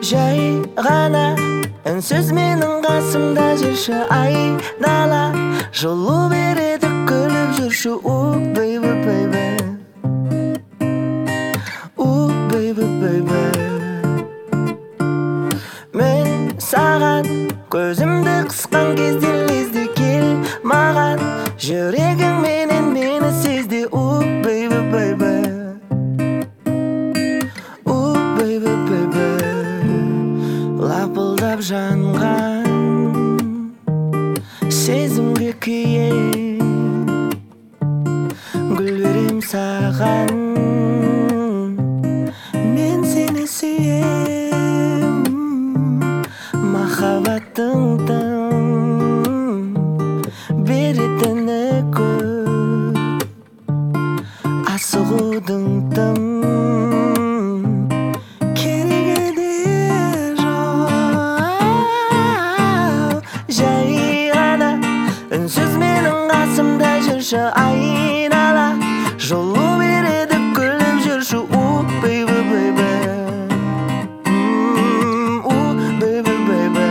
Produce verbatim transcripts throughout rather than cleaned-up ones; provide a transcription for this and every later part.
Жай ғана үнсіз менің қасымда жүрші, айнала жылу береді күліп жүрші. Ooh baby baby, ooh baby baby. Мен саған көзімді қысқан кезде лезде кел маған, жүрегің менен мені сезді. Ooh baby baby, ooh baby baby. Лапылдап жанған сезімге күйе гүл берем саған, мен сені сүйем. Махаббаттың тым беретіні көп, асығудың тым үнсіз менің қасымда жүрші, айнала жылу береді күліп жүрші. Ooh baby baby, ooh baby baby.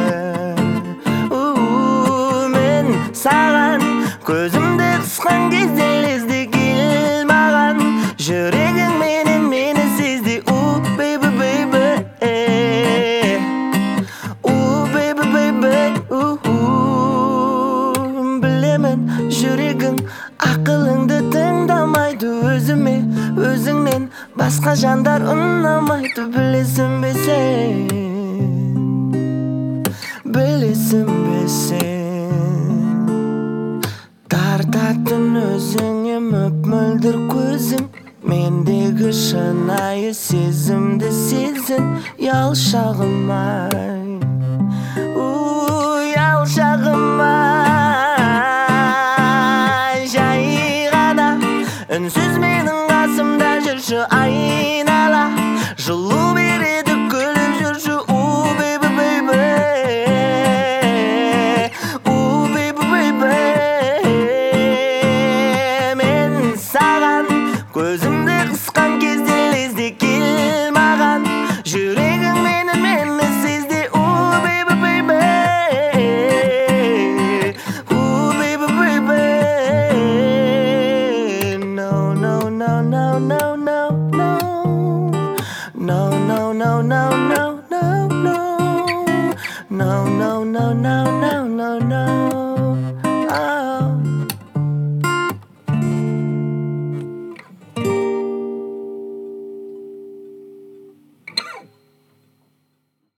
Ooh, мен саған көзімді қысқан кезде лезде кел маған, жүрегің менен мені сезді. Ooh baby baby, ooh baby baby. Жүрегің ақылыңды тыңдамайды, өзіме өзіңнен басқа жандар ұнамайды. Білесің бе сен, білесің бе сен, тартатын өзіңе мөп-мөлдір көзің, мендегі шынайы сезімді сезін. Ұялшағым ай, ұялшағым ай. Үнсіз менің қасымда жүрші, айнала жылу береді күліп жүрші. Ooh baby baby, ooh baby baby. Мен саған көзімді қысқан кезде лезде кел маған, жүрегің мені мені сезді. Ooh baby baby, ooh baby baby. No no no no no no no no no no no no no no